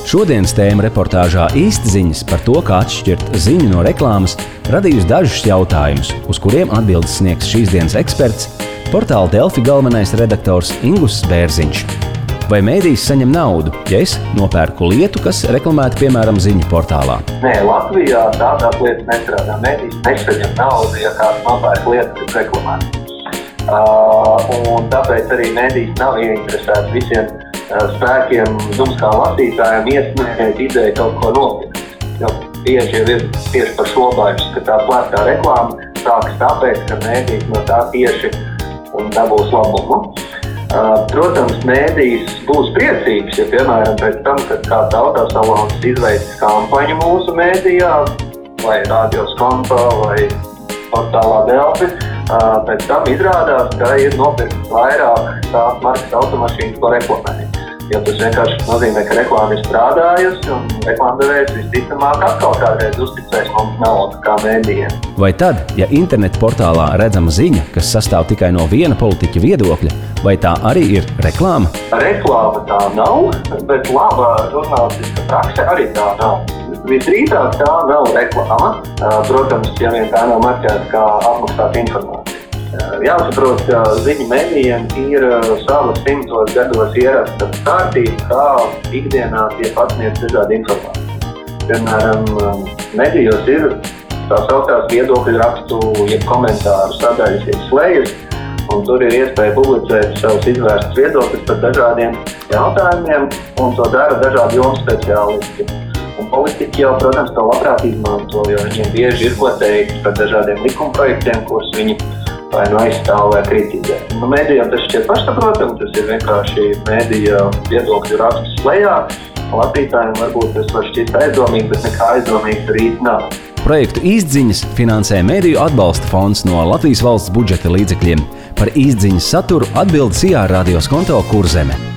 Šodienas tēma reportāžā Īstziņas par to, kā atšķirt ziņu no reklāmas, radījusi dažus jautājumus, uz kuriem atbildes sniegs šīs dienas eksperts, portāla Delfi galvenais redaktors Ingus Bērziņš. Vai mēdījis saņem naudu, ja es nopērku lietu, kas reklamēta, piemēram, ziņu portālā? Nē, Latvijā tādās lietas nestrādā. Mēdījis nesaņem naudu, ja kāds nopērk lietu, kas reklamēta. Un tāpēc arī mēdījis nav ieinteresēts visiem spēkiem, dumskām lasītājiem iesniegt ideju kaut ko nopirkt. Jo bieži jau ir tieši par šo bažas, ka tā slēptā reklāma sākas tāpēc, ka mēdījis no tā tieši dabūs labumu. Protams, mēdījis būs priecīgs, ja, piemēram, pēc tam, kad kāds autosalons izveids kampaņu mūsu mēdījā, vai rādios konta, vai portālā Delfi, pēc tam izrādās, ka ir nopirkts vairāk tās markas automašīnas, ko reklamē. Jo tas vienkārši nozīmē, ka reklāma ir strādājusi un reklāmdevējs visticamāk atkal kādreiz uzticēs mums naudu kā mēdījiem. Vai tad, ja interneta portālā redzama ziņa, kas sastāv tikai no viena politiķa viedokļa, vai tā arī ir reklāma? Reklāma tā nav, bet laba žurnālistiska prakse arī tā nav. Visdrīzāk tā nav reklāma, protams, ja vien tā nav marķēta kā apmaksāta informācija. Jāsaprot, ka ziņu mēdījiem ir savas 100 gados ierasta kārtība, kā ikdienā tiek pasniegta dažāda informācija. Piemēram, medijos ir tā sauktās viedokļu rakstu, jeb komentāru sadaļas ir slejas, un tur ir iespēja publicēt savus izvērstus viedokļus par dažādiem jautājumiem, un to dara dažādi jomu speciālisti. Un politiķi jau, protams, to labprāt izmanto, jo viņiem bieži ir ko teikt par dažādiem likumprojektiem, kurus viņi vai nu aizstāv vai kritizē. Mēdījiem tas šķiet pašsaprotami, tas ir vienkārši mēdīja viedokļu raksts slejā. Lasītājiem varbūt tas var šķist aizdomīgi, bet nekā aizdomīgs arī nav. Projektu Īstziņas finansē Mēdīju atbalsta fonds no Latvijas valsts budžeta līdzekļiem. Par Īstziņas saturu atbild Sijā radios konto Kurzeme.